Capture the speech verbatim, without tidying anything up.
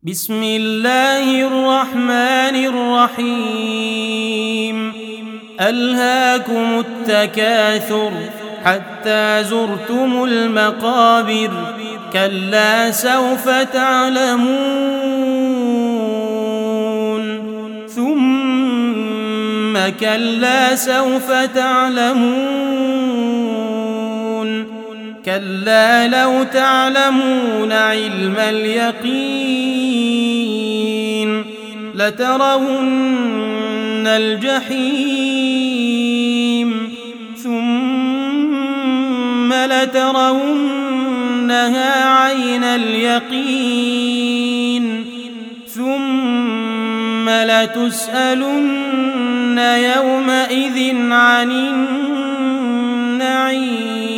بسم الله الرحمن الرحيم ألهاكم التكاثر حتى زرتم المقابر كلا سوف تعلمون ثم كلا سوف تعلمون كلا لو تعلمون علم اليقين لترون الجحيم ثم لترونها عين اليقين ثم لتسألن يومئذ عن النعيم.